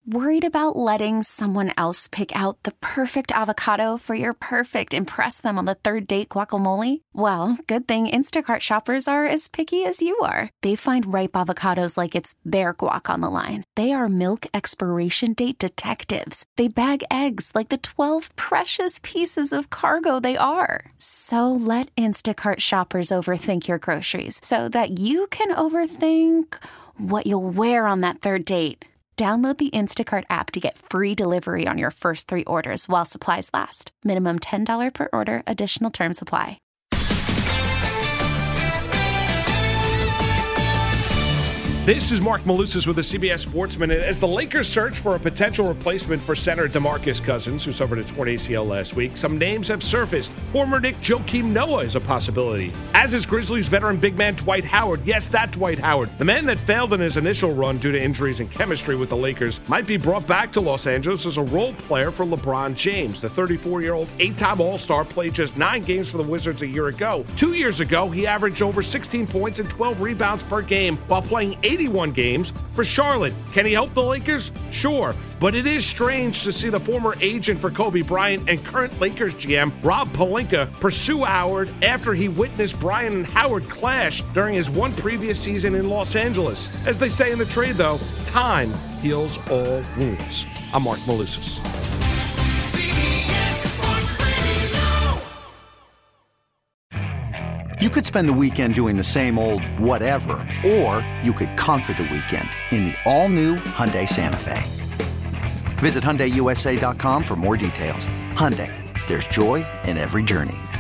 Worried about letting someone else pick out the perfect avocado for your perfect impress them on the third date guacamole? Well, good thing Instacart shoppers are as picky as you are. They find ripe avocados like it's their guac on the line. They are milk expiration date detectives. They bag eggs like the 12 precious pieces of cargo they are. So let Instacart shoppers overthink your groceries so that you can overthink what you'll wear on that third date. Download the Instacart app to get free delivery on your first 3 orders while supplies last. Minimum $10 per order. Additional terms apply. This is Mark Malusis with the CBS Sports Minute. As the Lakers search for a potential replacement for center DeMarcus Cousins, who suffered a torn ACL last week, some names have surfaced. Former Knick Joakim Noah is a possibility, as is Grizzlies veteran big man Dwight Howard. Yes, that Dwight Howard. The man that failed in his initial run due to injuries and chemistry with the Lakers might be brought back to Los Angeles as a role player for LeBron James. The 34-year-old 8-time All-Star played just 9 games for the Wizards a year ago. 2 years ago, he averaged over 16 points and 12 rebounds per game while playing 81 games for Charlotte. Can he help the Lakers? Sure. But it is strange to see the former agent for Kobe Bryant and current Lakers GM Rob Pelinka pursue Howard after he witnessed Bryant and Howard clash during his one previous season in Los Angeles. As they say in the trade, though, time heals all wounds. I'm Mark Malusis. You could spend the weekend doing the same old whatever, or you could conquer the weekend in the all-new Hyundai Santa Fe. Visit HyundaiUSA.com for more details. Hyundai, there's joy in every journey.